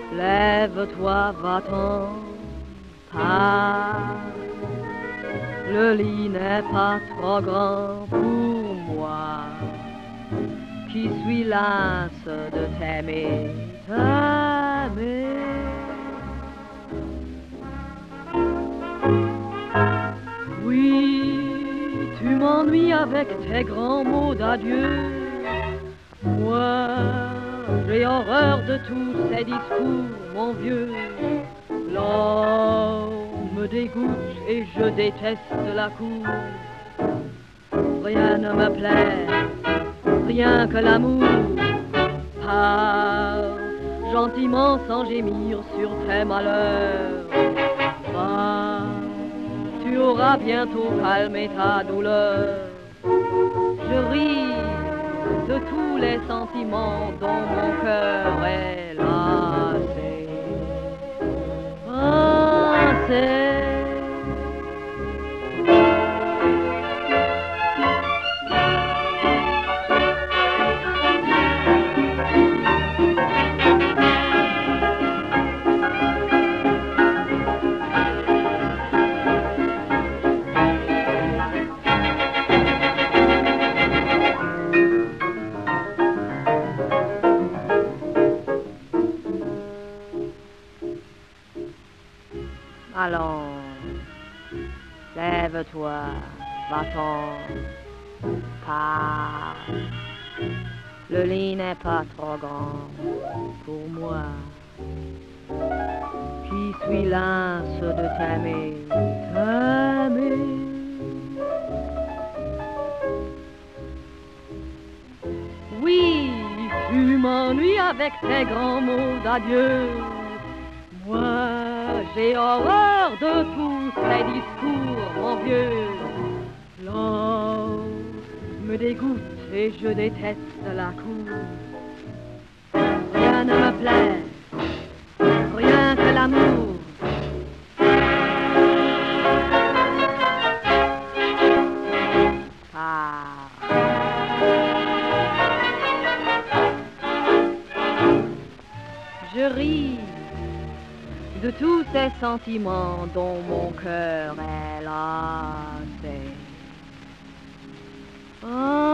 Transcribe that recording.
Lève-toi, va-t'en, pars. Le lit n'est pas trop grand pour moi, qui suis lasse de t'aimer, t'aimer. Oui, tu m'ennuies avec tes grands mots d'adieu. Moi, j'ai horreur de tous ces discours, mon vieux. L'homme me dégoûte et je déteste la cour. Rien ne me plaît, rien que l'amour. Pars gentiment sans gémir sur tes malheurs. Va, tu auras bientôt calmé ta douleur. Je ris de tous les sentiments dont mon cœur est lassé. Passé. Allons, lève-toi, va-t'en, pars. Le lit n'est pas trop grand pour moi, qui suis lasse de t'aimer, t'aimer. Oui, tu m'ennuies avec tes grands mots d'adieu. Moi, j'ai horreur de tous ces discours, mon vieux. L'homme me dégoûte et je déteste la cour. Rien ne me plaît, rien que l'amour. Ah. Je ris de tous ces sentiments dont mon cœur est lassé. Oh.